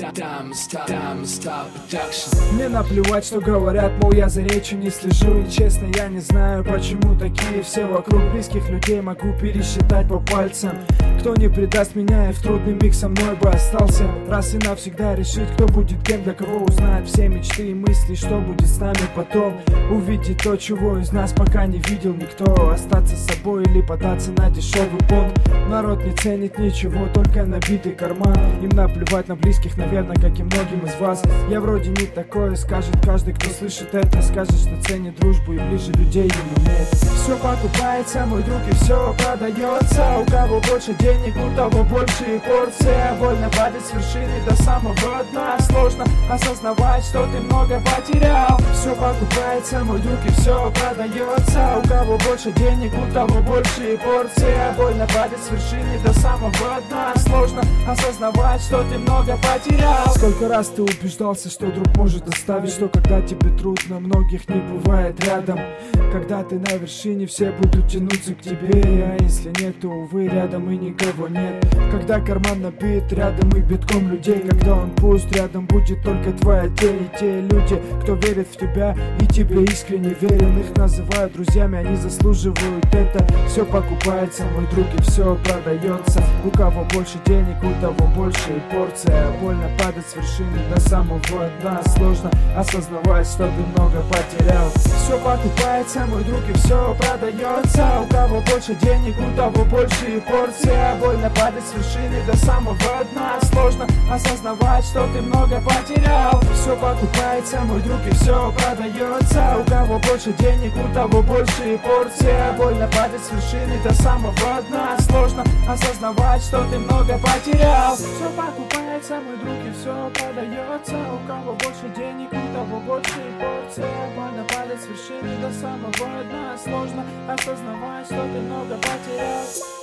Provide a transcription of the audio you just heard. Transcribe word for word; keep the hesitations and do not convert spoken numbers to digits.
Мне наплевать, что говорят, мол, я за речью не слежу. И честно, я не знаю, почему такие все вокруг. Близких людей могу пересчитать по пальцам. Кто не предаст меня и в трудный миг со мной бы остался. Раз и навсегда решить, кто будет кем, для кого узнает все мечты и мысли, что будет с нами потом. Увидеть то, чего из нас пока не видел никто. Остаться собой или податься на дешевый понт. Народ не ценит ничего, только набитый карман. Им наплевать на близких, наверное, как и многим из вас. Я вроде не такое, скажет каждый, кто слышит это. Скажет, что ценит дружбу и ближе людей ему нет. Все покупается, мой друг, и все продается. У кого больше денег, у того больше и порция. Больно падать с вершины до самого дна. Сложно осознавать, что ты много потерял. Все покупается, мой друг, и все продается. У кого больше денег, у того больше и порция. Больно падать с вершины до самого дна. Сложно осознавать, что ты много потерял. Сколько раз ты убеждался, что друг может оставить, что когда тебе трудно, многих не бывает рядом. Когда ты на вершине, все будут тянуться к тебе. А если нет, то, увы, рядом и никого нет. Когда карман набит, рядом и битком людей. Когда он пуст, рядом будет только твоя тень. И те люди, кто верит в тебя и тебе искренне верен. Их называют друзьями, они заслуживают это. Все покупается, мой друг, и все продается. У кого больше денег, у того больше и порция. Больно падать с вершины до самого дна. Сложно осознавать, что ты много потерял. Все покупается, мой друг, и все продается. У кого больше денег, у того больше и порция. Больно падать с вершины до самого дна. Сложно осознавать, что ты много потерял. Все покупается, мой друг, и все продается. У кого больше денег, у того больше и порция. Больно падать с вершины до самого дна. Сложно осознавать, что ты много потерял. Все покупается, мой друг, и все продается. У кого больше денег, у того больше и порция. Больно падать с вершины до самого дна. Сложно осознавать, что ты много потерял.